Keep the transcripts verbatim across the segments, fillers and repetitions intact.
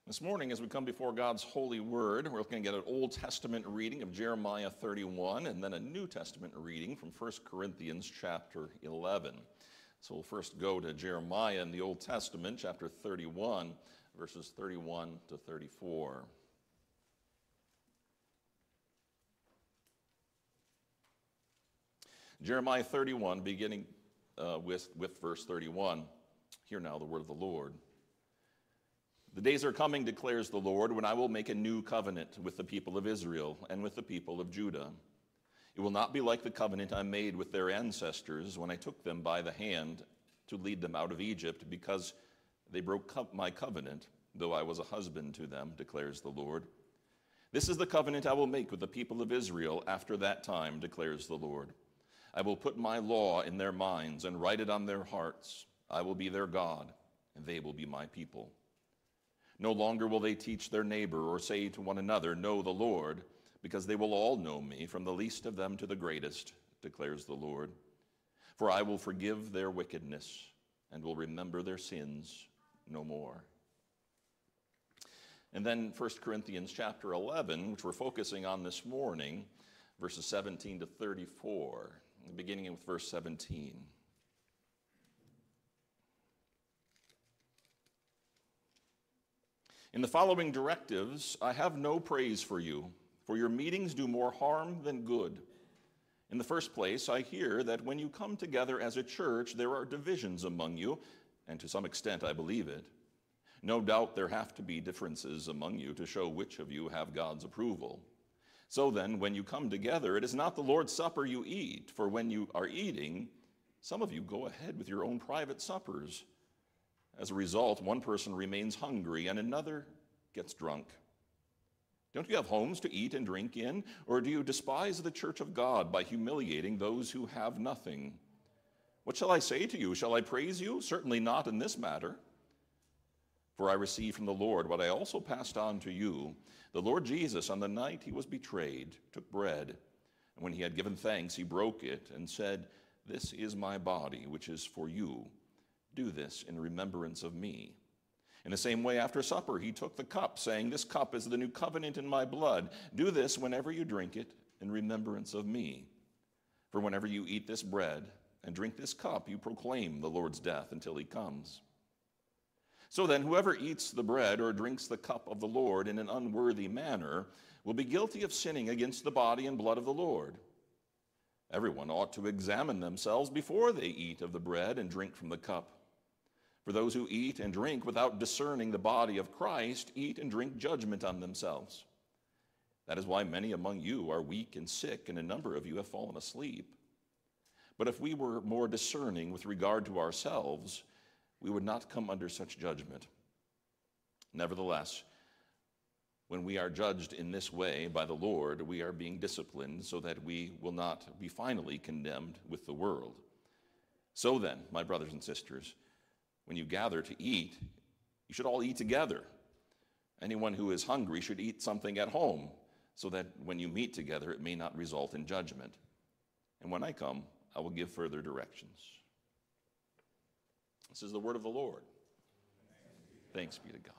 This morning, as we come before God's holy word, we're looking at an Old Testament reading of Jeremiah thirty-one and then a New Testament reading from First Corinthians chapter eleven. So we'll first go to Jeremiah in the Old Testament, chapter thirty-one, verses thirty-one to thirty-four. Jeremiah thirty-one, beginning uh, with, with verse thirty-one. Hear now the word of the Lord. The days are coming, declares the Lord, when I will make a new covenant with the people of Israel and with the people of Judah. It will not be like the covenant I made with their ancestors when I took them by the hand to lead them out of Egypt, because they broke my covenant, though I was a husband to them, declares the Lord. This is the covenant I will make with the people of Israel after that time, declares the Lord. I will put my law in their minds and write it on their hearts. I will be their God, and they will be my people. No longer will they teach their neighbor or say to one another, know the Lord, because they will all know me, from the least of them to the greatest, declares the Lord. For I will forgive their wickedness and will remember their sins no more. And then First Corinthians chapter eleven, which we're focusing on this morning, verses seventeen to thirty-four, beginning with verse seventeen. In the following directives, I have no praise for you, for your meetings do more harm than good. In the first place, I hear that when you come together as a church, there are divisions among you, and to some extent I believe it. No doubt there have to be differences among you to show which of you have God's approval. So then, when you come together, it is not the Lord's Supper you eat, for when you are eating, some of you go ahead with your own private suppers. As a result, one person remains hungry and another gets drunk. Don't you have homes to eat and drink in? Or do you despise the church of God by humiliating those who have nothing? What shall I say to you? Shall I praise you? Certainly not in this matter. For I received from the Lord what I also passed on to you. The Lord Jesus, on the night he was betrayed, took bread, and when he had given thanks, he broke it and said, "This is my body, which is for you. Do this in remembrance of me." In the same way, after supper, he took the cup, saying, "This cup is the new covenant in my blood. Do this whenever you drink it in remembrance of me. For whenever you eat this bread and drink this cup, you proclaim the Lord's death until he comes. So then, whoever eats the bread or drinks the cup of the Lord in an unworthy manner will be guilty of sinning against the body and blood of the Lord. Everyone ought to examine themselves before they eat of the bread and drink from the cup. For those who eat and drink without discerning the body of Christ eat and drink judgment on themselves. That is why many among you are weak and sick, and a number of you have fallen asleep. But if we were more discerning with regard to ourselves, we would not come under such judgment. Nevertheless, when we are judged in this way by the Lord, we are being disciplined so that we will not be finally condemned with the world. So then, my brothers and sisters, when you gather to eat, you should all eat together. Anyone who is hungry should eat something at home, so that when you meet together, it may not result in judgment. And when I come, I will give further directions. This is the word of the Lord. Thanks be to God.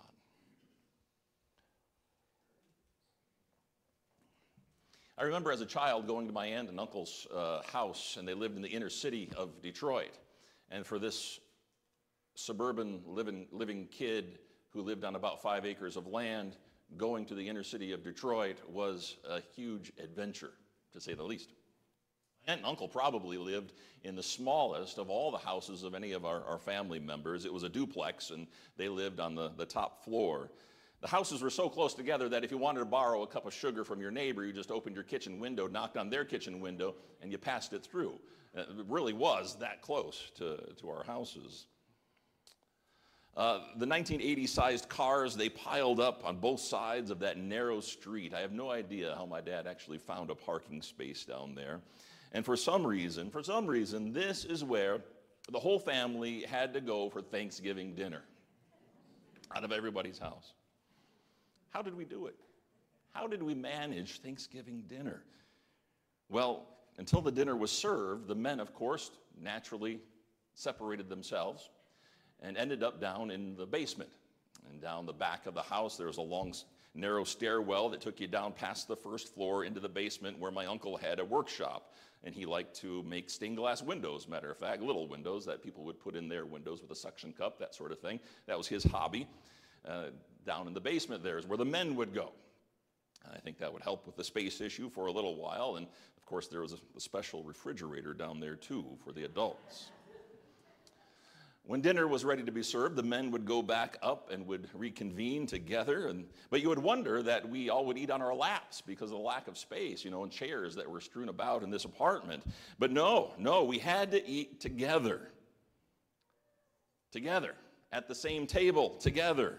I remember as a child going to my aunt and uncle's uh, house, and they lived in the inner city of Detroit. And for this suburban living, living kid who lived on about five acres of land, going to the inner city of Detroit was a huge adventure, to say the least. My aunt and uncle probably lived in the smallest of all the houses of any of our, our family members. It was a duplex, and they lived on the, the top floor. The houses were so close together that if you wanted to borrow a cup of sugar from your neighbor, you just opened your kitchen window, knocked on their kitchen window, and you passed it through. It really was that close to, to our houses. Uh, the nineteen eighty-sized cars, they piled up on both sides of that narrow street. I have no idea how my dad actually found a parking space down there. And for some reason, for some reason, this is where the whole family had to go for Thanksgiving dinner out of everybody's house. How did we do it? How did we manage Thanksgiving dinner? Well, until the dinner was served, the men, of course, naturally separated themselves and ended up down in the basement. And down the back of the house, there was a long, narrow stairwell that took you down past the first floor into the basement where my uncle had a workshop. And he liked to make stained glass windows, matter of fact, little windows that people would put in their windows with a suction cup, that sort of thing. That was his hobby. Uh, down in the basement there is where the men would go. I think that would help with the space issue for a little while. And, of course, there was a, a special refrigerator down there, too, for the adults. When dinner was ready to be served, the men would go back up and would reconvene together. And, but you would wonder that we all would eat on our laps because of the lack of space, you know, and chairs that were strewn about in this apartment. But no, no, we had to eat together. Together. At the same table. Together.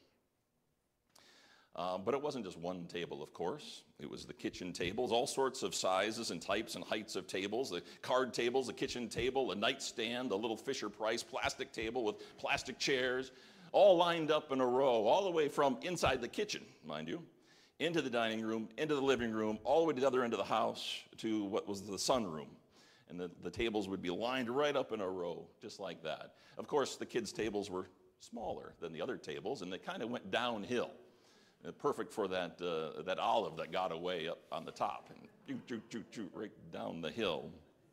Uh, but it wasn't just one table, of course. It was the kitchen tables, all sorts of sizes and types and heights of tables, the card tables, the kitchen table, a nightstand, a little Fisher-Price plastic table with plastic chairs, all lined up in a row, all the way from inside the kitchen, mind you, into the dining room, into the living room, all the way to the other end of the house to what was the sunroom. And the, the tables would be lined right up in a row, just like that. Of course, the kids' tables were smaller than the other tables, and they kind of went downhill. Perfect for that uh, that olive that got away up on the top and choo, choo, choo, choo, right down the hill.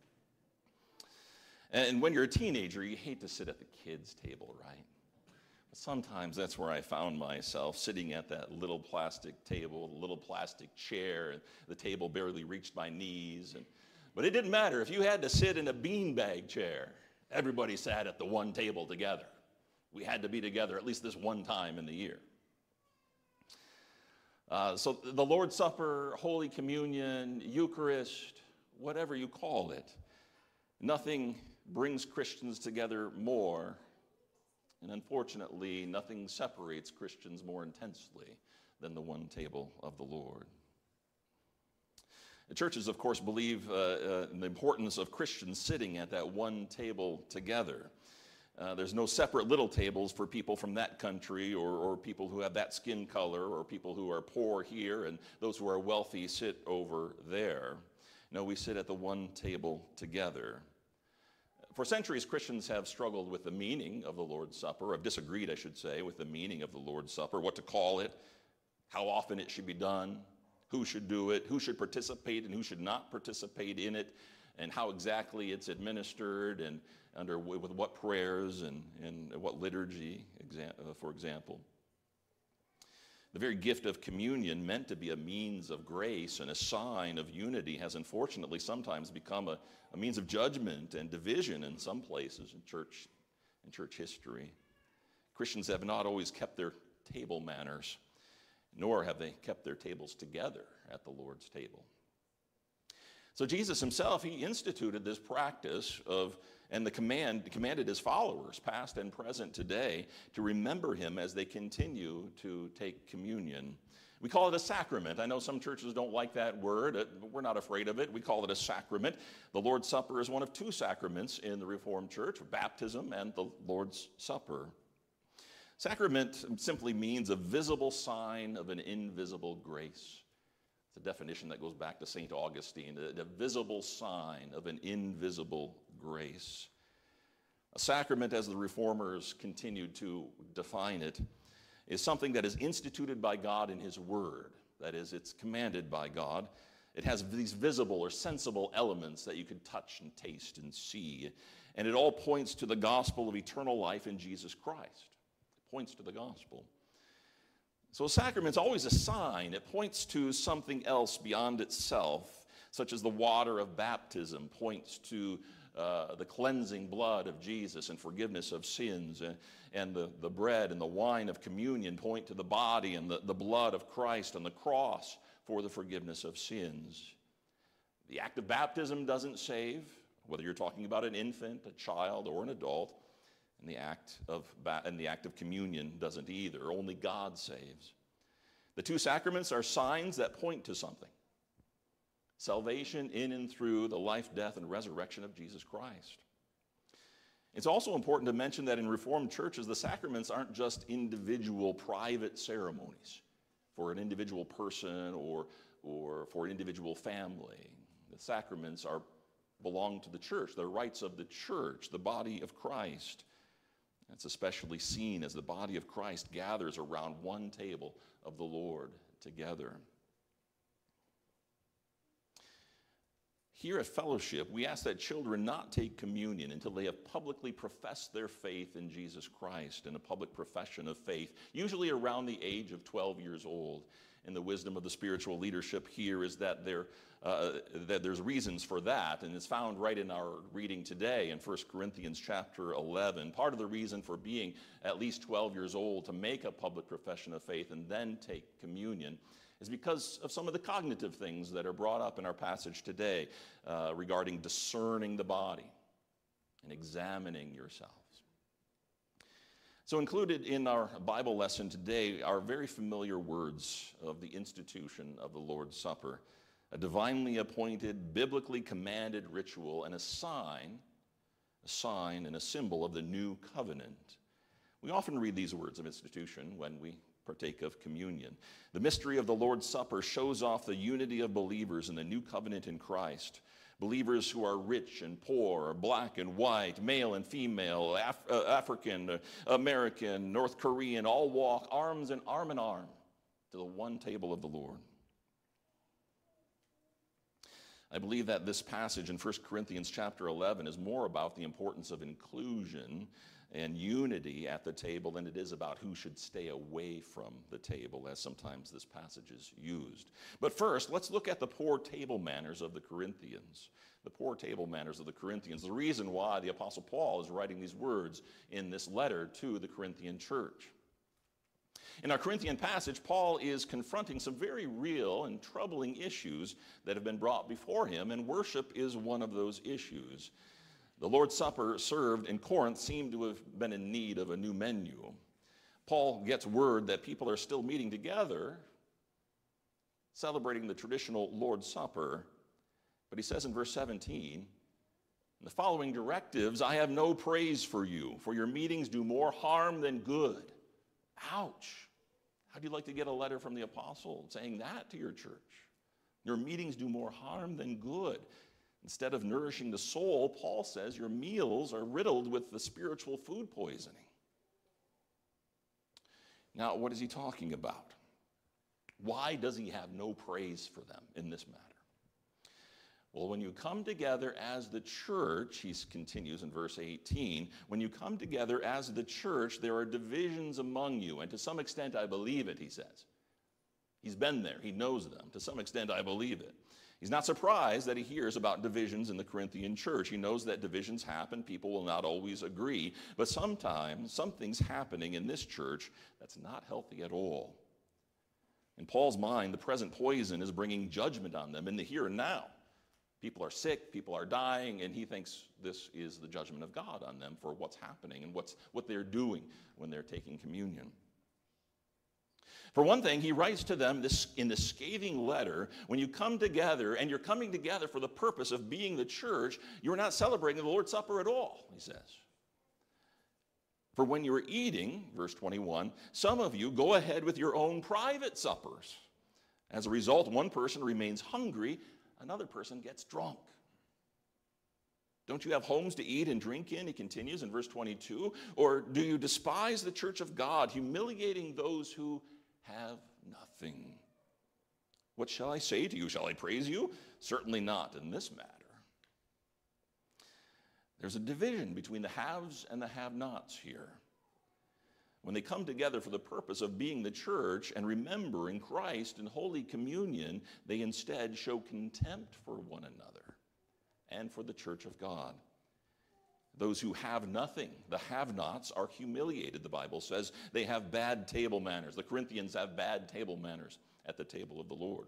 And when you're a teenager, you hate to sit at the kids' table, right? But sometimes that's where I found myself, sitting at that little plastic table, the little plastic chair, and the table barely reached my knees. And, but it didn't matter. If you had to sit in a beanbag chair, everybody sat at the one table together. We had to be together at least this one time in the year. Uh, so the Lord's Supper, Holy Communion, Eucharist, whatever you call it, nothing brings Christians together more, and unfortunately, nothing separates Christians more intensely than the one table of the Lord. The churches, of course, believe uh, uh, in the importance of Christians sitting at that one table together. Uh, there's no separate little tables for people from that country or, or people who have that skin color or people who are poor here and those who are wealthy sit over there. No, we sit at the one table together. For centuries, Christians have struggled with the meaning of the Lord's Supper, or have disagreed, I should say, with the meaning of the Lord's Supper, what to call it, how often it should be done, who should do it, who should participate and who should not participate in it, and how exactly it's administered and under with what prayers and, and what liturgy, for example. The very gift of communion, meant to be a means of grace and a sign of unity, has unfortunately sometimes become a, a means of judgment and division in some places in church, in church history. Christians have not always kept their table manners, nor have they kept their tables together at the Lord's table. So Jesus himself, he instituted this practice of, and the command, commanded his followers, past and present today, to remember him as they continue to take communion. We call it a sacrament. I know some churches don't like that word, but we're not afraid of it. We call it a sacrament. The Lord's Supper is one of two sacraments in the Reformed Church, baptism and the Lord's Supper. Sacrament simply means a visible sign of an invisible grace. It's a definition that goes back to Saint Augustine, a, a visible sign of an invisible grace. A sacrament, as the Reformers continued to define it, is something that is instituted by God in his word. That is, it's commanded by God. It has these visible or sensible elements that you can touch and taste and see. And it all points to the gospel of eternal life in Jesus Christ. It points to the gospel. So a sacrament's always a sign. It points to something else beyond itself, such as the water of baptism points to uh, the cleansing blood of Jesus and forgiveness of sins, and, and the, the bread and the wine of communion point to the body and the, the blood of Christ on the cross for the forgiveness of sins. The act of baptism doesn't save, whether you're talking about an infant, a child, or an adult. And the act of and the act of communion doesn't either. Only God saves. The two sacraments are signs that point to something. Salvation in and through the life, death, and resurrection of Jesus Christ. It's also important to mention that in Reformed churches, the sacraments aren't just individual private ceremonies for an individual person or, or for an individual family. The sacraments are belong to the church. They're rights of the church, the body of Christ. It's especially seen as the body of Christ gathers around one table of the Lord together. Here at Fellowship, we ask that children not take communion until they have publicly professed their faith in Jesus Christ in a public profession of faith, usually around the age of twelve years old. And the wisdom of the spiritual leadership here is that, there, uh, that there's reasons for that, and it's found right in our reading today in First Corinthians chapter eleven. Part of the reason for being at least twelve years old to make a public profession of faith and then take communion is because of some of the cognitive things that are brought up in our passage today uh, regarding discerning the body and examining yourselves. So included in our Bible lesson today are very familiar words of the institution of the Lord's Supper, a divinely appointed, biblically commanded ritual and a sign, a sign and a symbol of the new covenant. We often read these words of institution when we partake of communion. The mystery of the Lord's Supper shows off the unity of believers in the new covenant in Christ. Believers who are rich and poor, black and white, male and female, Af- uh, African, uh, American, North Korean, all walk arms and arm in arm to the one table of the Lord. I believe that this passage in First Corinthians chapter eleven is more about the importance of inclusion and unity at the table than it is about who should stay away from the table, as sometimes this passage is used. But first, let's look at the poor table manners of the Corinthians. The poor table manners of the Corinthians. The reason why the Apostle Paul is writing these words in this letter to the Corinthian church. In our Corinthian passage, Paul is confronting some very real and troubling issues that have been brought before him, and worship is one of those issues. The Lord's Supper served in Corinth seemed to have been in need of a new menu. Paul gets word that people are still meeting together, celebrating the traditional Lord's Supper, but he says in verse seventeen, "In the following directives, I have no praise for you, for your meetings do more harm than good." Ouch. How'd you like to get a letter from the apostle saying that to your church? Your meetings do more harm than good. Instead of nourishing the soul, Paul says your meals are riddled with the spiritual food poisoning. Now, what is he talking about? Why does he have no praise for them in this matter? Well, when you come together as the church, he continues in verse eighteen, when you come together as the church, there are divisions among you. And to some extent, I believe it, he says. He's been there. He knows them. To some extent, I believe it. He's not surprised that he hears about divisions in the Corinthian church. He knows that divisions happen. People will not always agree. But sometimes something's happening in this church that's not healthy at all. In Paul's mind, the present poison is bringing judgment on them in the here and now. People are sick, people are dying, and he thinks this is the judgment of God on them for what's happening and what's, what they're doing when they're taking communion. For one thing, he writes to them this, in this scathing letter, when you come together, and you're coming together for the purpose of being the church, you're not celebrating the Lord's Supper at all, he says. For when you're eating, verse twenty-one, some of you go ahead with your own private suppers. As a result, one person remains hungry, another person gets drunk. Don't you have homes to eat and drink in, he continues in verse twenty-two, or do you despise the church of God, humiliating those who have nothing? What shall I say to you? Shall I praise you? Certainly not in this matter. There's a division between the haves and the have-nots here. When they come together for the purpose of being the church and remembering Christ in Holy Communion, they instead show contempt for one another and for the church of God. Those who have nothing, the have-nots, are humiliated, the Bible says. They have bad table manners. The Corinthians have bad table manners at the table of the Lord.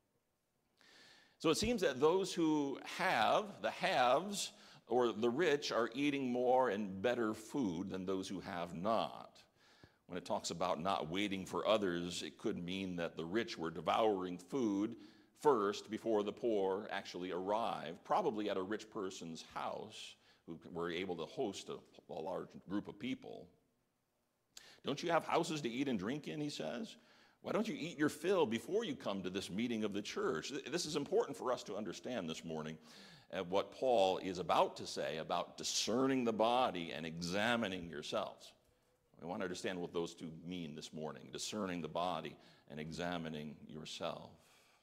So it seems that those who have, the haves, or the rich, are eating more and better food than those who have not. When it talks about not waiting for others, it could mean that the rich were devouring food first before the poor actually arrived, probably at a rich person's house who were able to host a, a large group of people. Don't you have houses to eat and drink in, he says? Why don't you eat your fill before you come to this meeting of the church? This is important for us to understand this morning. at what Paul is about to say about discerning the body and examining yourselves. We want to understand what those two mean this morning, discerning the body and examining yourself.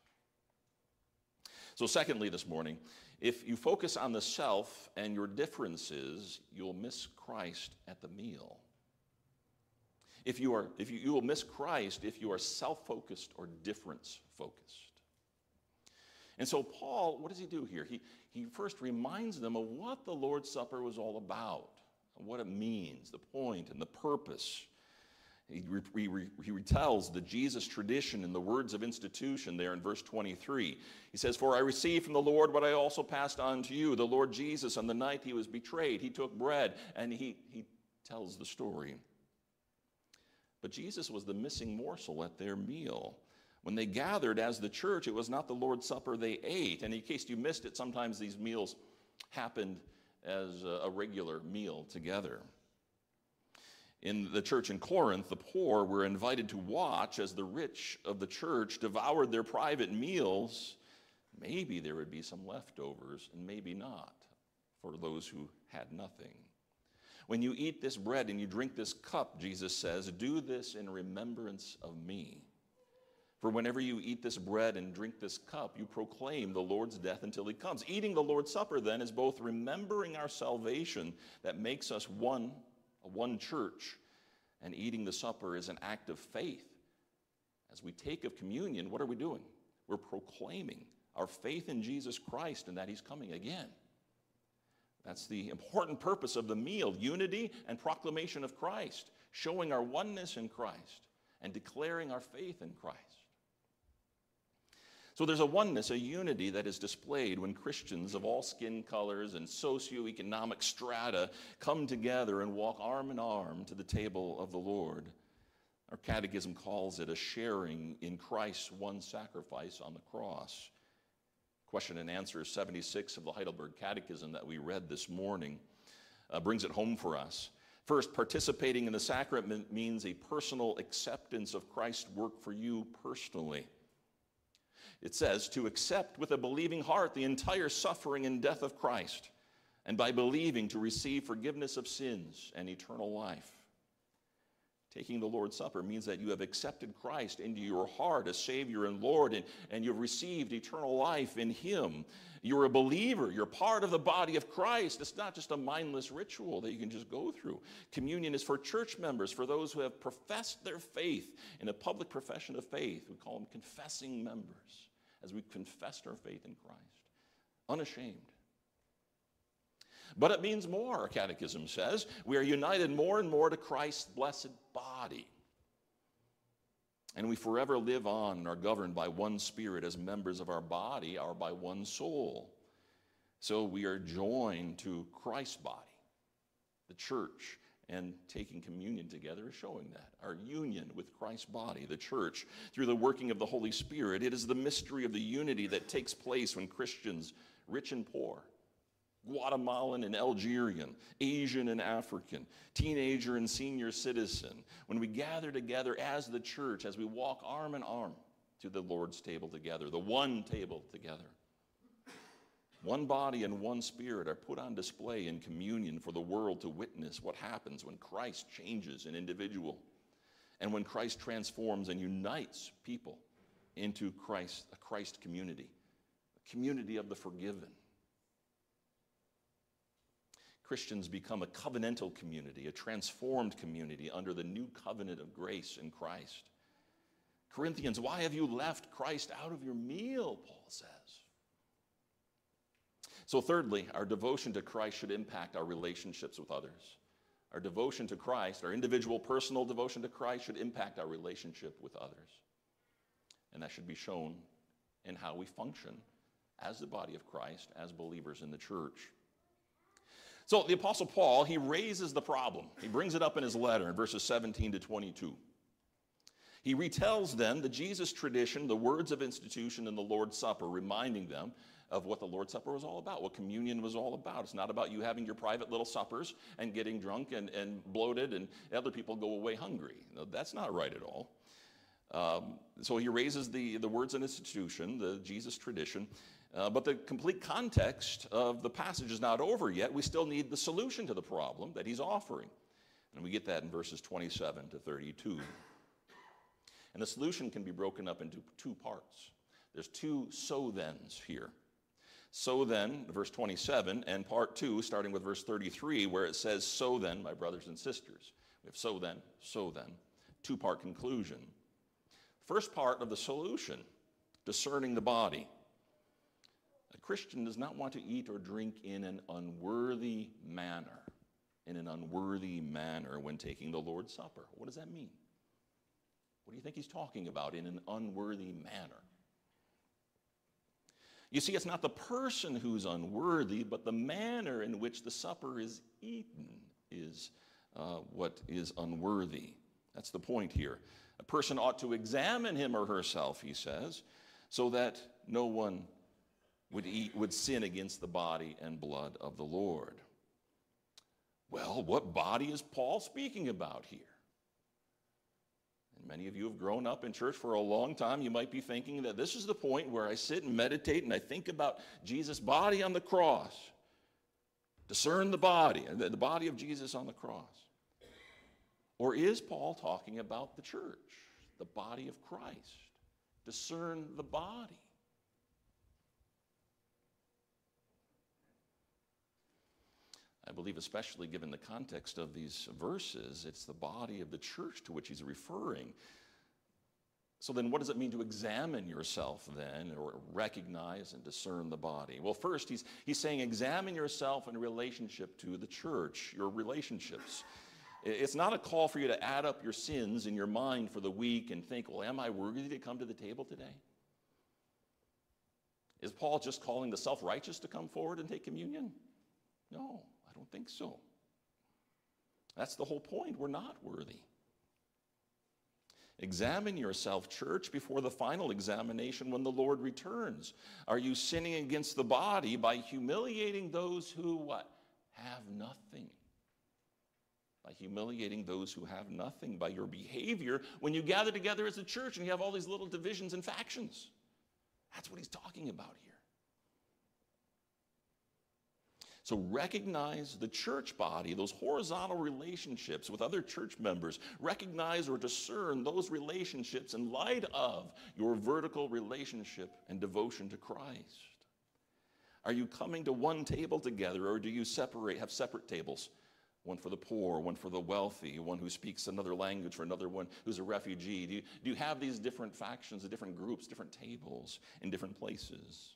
So secondly this morning, if you focus on the self and your differences, you'll miss Christ at the meal. If you are, if you, you will miss Christ if you are self-focused or difference-focused. And so Paul, what does he do here? He, he first reminds them of what the Lord's Supper was all about, what it means, the point and the purpose. He, re, re, he retells the Jesus tradition and the words of institution there in verse twenty-three. He says, "For I received from the Lord what I also passed on to you. The Lord Jesus, on the night he was betrayed, he took bread," and he, he tells the story. But Jesus was the missing morsel at their meal. When they gathered as the church, it was not the Lord's Supper they ate. And in case you missed it, sometimes these meals happened as a regular meal together. In the church in Corinth, the poor were invited to watch as the rich of the church devoured their private meals. Maybe there would be some leftovers, and maybe not, for those who had nothing. When you eat this bread and you drink this cup, Jesus says, do this in remembrance of me. For whenever you eat this bread and drink this cup, you proclaim the Lord's death until he comes. Eating the Lord's Supper, then, is both remembering our salvation that makes us one, a one church, and eating the supper is an act of faith. As we take of communion, what are we doing? We're proclaiming our faith in Jesus Christ and that he's coming again. That's the important purpose of the meal, unity and proclamation of Christ, showing our oneness in Christ and declaring our faith in Christ. So there's a oneness, a unity that is displayed when Christians of all skin colors and socioeconomic strata come together and walk arm in arm to the table of the Lord. Our catechism calls it a sharing in Christ's one sacrifice on the cross. Question and answer seventy-six of the Heidelberg Catechism that we read this morning uh, brings it home for us. First, participating in the sacrament means a personal acceptance of Christ's work for you personally. It says, to accept with a believing heart the entire suffering and death of Christ, and by believing to receive forgiveness of sins and eternal life. Taking the Lord's Supper means that you have accepted Christ into your heart as Savior and Lord, and, and you've received eternal life in him. You're a believer. You're part of the body of Christ. It's not just a mindless ritual that you can just go through. Communion is for church members, for those who have professed their faith in a public profession of faith. We call them confessing members, as we confessed our faith in Christ, unashamed. But it means more, our catechism says. We are united more and more to Christ's blessed body. And we forever live on and are governed by one spirit as members of our body, or by one soul. So we are joined to Christ's body, the church, and taking communion together is showing that. Our union with Christ's body, the church, through the working of the Holy Spirit. It is the mystery of the unity that takes place when Christians, rich and poor, Guatemalan and Algerian, Asian and African, teenager and senior citizen, when we gather together as the church, as we walk arm in arm to the Lord's table together, the one table together. One body and one spirit are put on display in communion for the world to witness what happens when Christ changes an individual and when Christ transforms and unites people into Christ, a Christ community, a community of the forgiven. Christians become a covenantal community, a transformed community under the new covenant of grace in Christ. Corinthians, why have you left Christ out of your meal, Paul says. So thirdly, our devotion to Christ should impact our relationships with others. Our devotion to Christ, our individual personal devotion to Christ should impact our relationship with others. And that should be shown in how we function as the body of Christ, as believers in the church. So the Apostle Paul, he raises the problem. He brings it up in his letter in verses seventeen to twenty-two. He retells then the Jesus tradition, the words of institution in the Lord's Supper, reminding them of what the Lord's Supper was all about, what communion was all about. It's not about you having your private little suppers and getting drunk and, and bloated and other people go away hungry. No, that's not right at all. Um, so he raises the, the words of institution, the Jesus tradition, Uh, but the complete context of the passage is not over yet. We still need the solution to the problem that he's offering. And we get that in verses twenty-seven to thirty-two. And the solution can be broken up into two parts. There's two so-thens here. So then, verse twenty-seven, and part two, starting with verse thirty-three, where it says, so then, my brothers and sisters. We have so then, so then, two-part conclusion. First part of the solution, discerning the body. A Christian does not want to eat or drink in an unworthy manner, in an unworthy manner when taking the Lord's Supper. What does that mean? What do you think he's talking about, in an unworthy manner? You see, it's not the person who's unworthy, but the manner in which the supper is eaten is uh, what is unworthy. That's the point here. A person ought to examine him or herself, he says, so that no one would eat, would sin against the body and blood of the Lord. Well, what body is Paul speaking about here? And many of you have grown up in church for a long time. You might be thinking that this is the point where I sit and meditate and I think about Jesus' body on the cross. Discern the body, the body of Jesus on the cross. Or is Paul talking about the church, the body of Christ? Discern the body. I believe, especially given the context of these verses, it's the body of the church to which he's referring. So then what does it mean to examine yourself then, or recognize and discern the body? Well, first, he's, he's saying examine yourself in relationship to the church, your relationships. It's not a call for you to add up your sins in your mind for the week and think, well, am I worthy to come to the table today? Is Paul just calling the self-righteous to come forward and take communion? No, I don't think so. That's the whole point. We're not worthy. Examine yourself, church, before the final examination when the Lord returns. Are you sinning against the body by humiliating those who, what? Have nothing. By humiliating those who have nothing, by your behavior when you gather together as a church and you have all these little divisions and factions. That's what he's talking about here. So recognize the church body, those horizontal relationships with other church members. Recognize or discern those relationships in light of your vertical relationship and devotion to Christ. Are you coming to one table together, or do you separate, have separate tables? One for the poor, one for the wealthy, one who speaks another language, for another one who's a refugee. Do you, do you have these different factions, different groups, different tables in different places?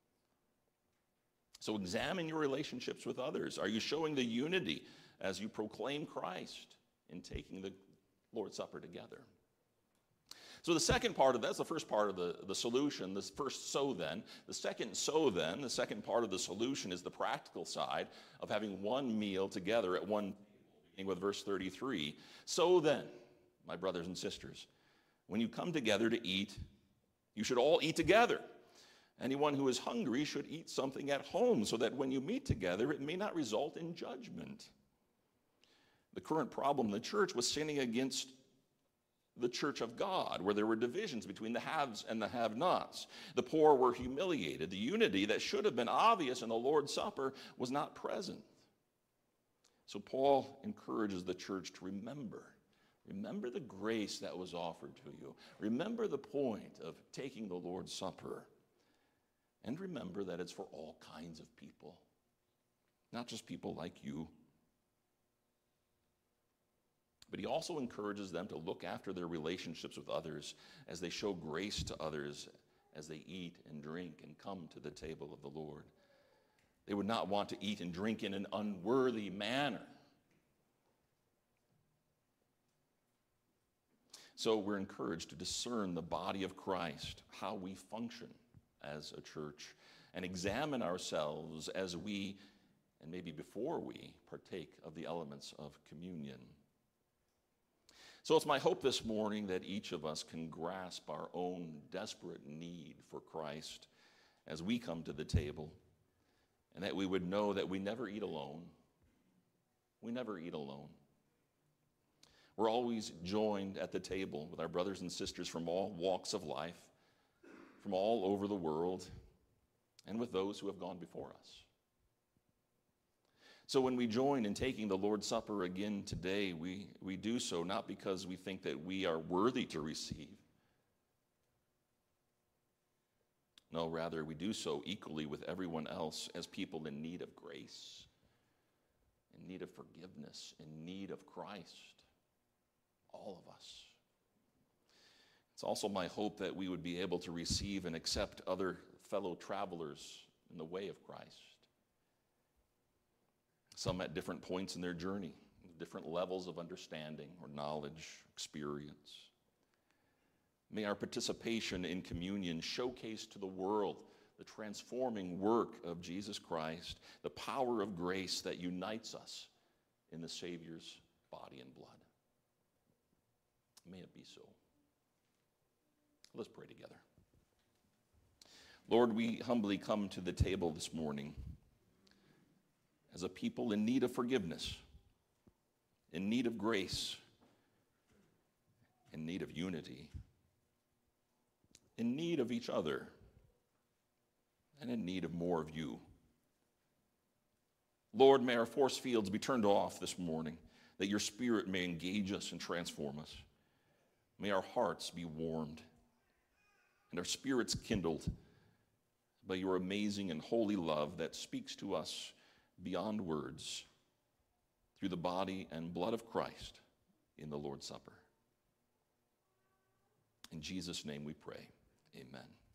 So examine your relationships with others. Are you showing the unity as you proclaim Christ in taking the Lord's Supper together? So the second part of that, that's the first part of the, the solution, this first so then. The second so then, the second part of the solution is the practical side of having one meal together at one table, beginning with verse thirty-three. So then, my brothers and sisters, when you come together to eat, you should all eat together. Anyone who is hungry should eat something at home, so that when you meet together, it may not result in judgment. The current problem in the church was sinning against the church of God, where there were divisions between the haves and the have-nots. The poor were humiliated. The unity that should have been obvious in the Lord's Supper was not present. So Paul encourages the church to remember. Remember the grace that was offered to you. Remember the point of taking the Lord's Supper. And remember that it's for all kinds of people, not just people like you. But he also encourages them to look after their relationships with others as they show grace to others as they eat and drink and come to the table of the Lord. They would not want to eat and drink in an unworthy manner. So we're encouraged to discern the body of Christ, how we function as a church, and examine ourselves as we, and maybe before we, partake of the elements of communion. So it's my hope this morning that each of us can grasp our own desperate need for Christ as we come to the table, and that we would know that we never eat alone. We never eat alone. We're always joined at the table with our brothers and sisters from all walks of life, from all over the world. and with those who have gone before us. So when we join in taking the Lord's Supper again today, we, we do so not because we think that we are worthy to receive. No, rather, we do so equally with everyone else as people in need of grace, in need of forgiveness, in need of Christ. All of us. It's also my hope that we would be able to receive and accept other fellow travelers in the way of Christ. Some at different points in their journey, different levels of understanding or knowledge, experience. May our participation in communion showcase to the world the transforming work of Jesus Christ, the power of grace that unites us in the Savior's body and blood. May it be so. Let's pray together. Lord, we humbly come to the table this morning as a people in need of forgiveness, in need of grace, in need of unity, in need of each other, and in need of more of you. Lord, may our force fields be turned off this morning, that your Spirit may engage us and transform us. May our hearts be warmed and our spirits kindled by your amazing and holy love that speaks to us beyond words through the body and blood of Christ in the Lord's Supper. In Jesus' name we pray. Amen.